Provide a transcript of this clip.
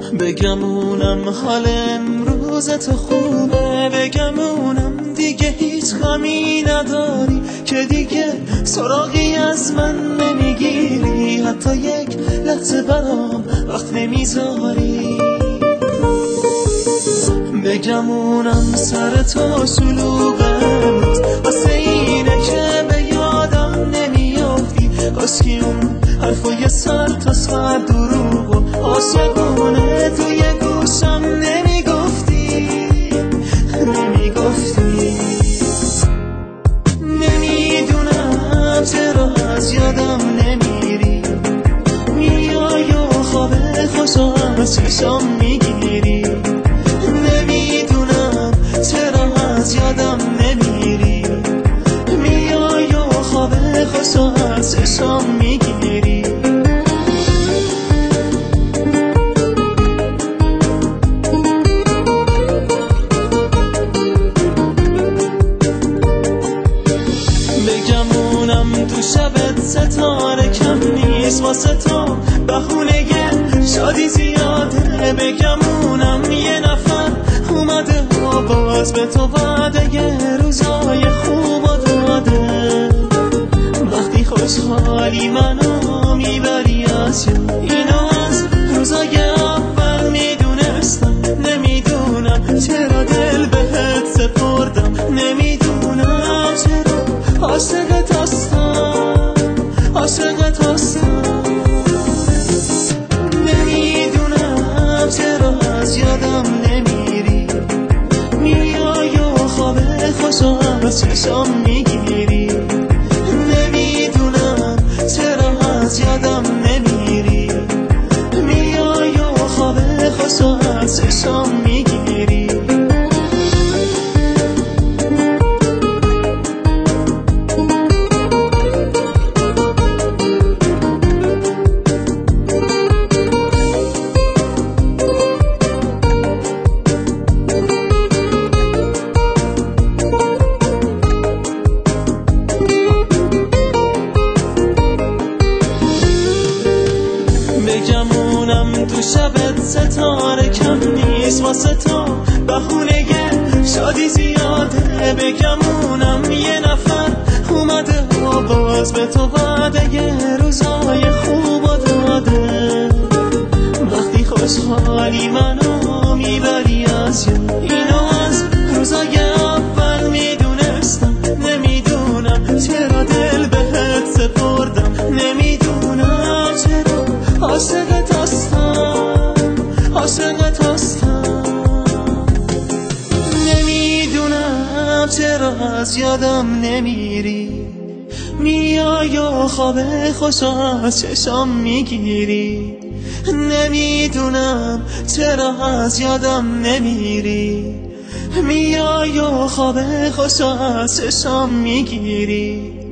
بگمونم حال امروز تو خوبه، بگمونم دیگه هیچ غمی نداری، که دیگه سراغی از من نمیگیری، حتی یک لحظه برام وقت نمیذاری. بگمونم سر تو شلوغه واسه اینه که به یادم نمیافتی، کاسکی اون حرفای سر تا سر دروغ و عاشقونه توی گوشم نمیگفتی. نمیدونم چرا از یادم نمیری، میای و خواب خوشو از چشم میگیری. نمیدونم چرا از یادم نمیری، میای و خواب خوشو از چشم میگیری. بگمونم تو شبت ستاره کم نیست، واسه تو بهونه شادی زیاده. بگمونم یه نفر اومده و باز به تو وعده روزای خوب داده. وقتی خوشحالی منو میبری از یاد، اینو از روزای اول میدونستم. نمیدونم چرا دل بهت سپردم، نمیدونم چرا عاشقت هستم، عاشقت هستم. نمیدونم چرا از یادم نمیری، میای و خواب خوشو از چشم میگیری. نمیدونم چرا از یادم نمیری، میای و خواب خوشو از چشم میگیری. بگمونم تو شبت ستاره کم نیست، واسه تو بهونه شادی زیاده. بگمونم یه نفر اومده و باز به تو وعده روزای خوب داده. وقتی خوشحالی منو میبری از یاد، اینو از روزای اول میدونستم. نمیدونم چرا دل بهت سپردم، نمیدونم چرا عاشقت هستم، عاشقت هستم. نمیدونم چرا از یادم نمیری، میای و خواب خوشو از چشم میگیری. نمیدونم چرا از یادم نمیری، میای و خواب خوشو از چشم میگیری.